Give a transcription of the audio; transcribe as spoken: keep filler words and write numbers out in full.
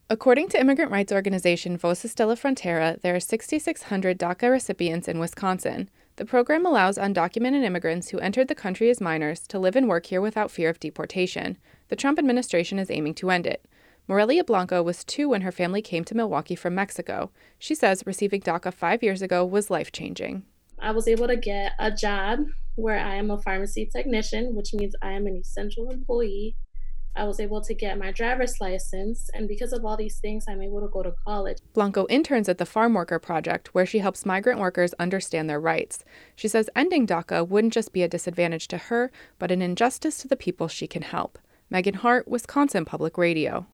According to immigrant rights organization Voces de la Frontera, there are six thousand six hundred DACA recipients in Wisconsin. The program allows undocumented immigrants who entered the country as minors to live and work here without fear of deportation. The Trump administration is aiming to end it. Morelia Blanco was two when her family came to Milwaukee from Mexico. She says receiving DACA five years ago was life-changing. I was able to get a job where I am a pharmacy technician, which means I am an essential employee. I was able to get my driver's license, and because of all these things, I'm able to go to college. Blanco interns at the Farm Worker Project, where she helps migrant workers understand their rights. She says ending DACA wouldn't just be a disadvantage to her, but an injustice to the people she can help. Megan Hart, Wisconsin Public Radio.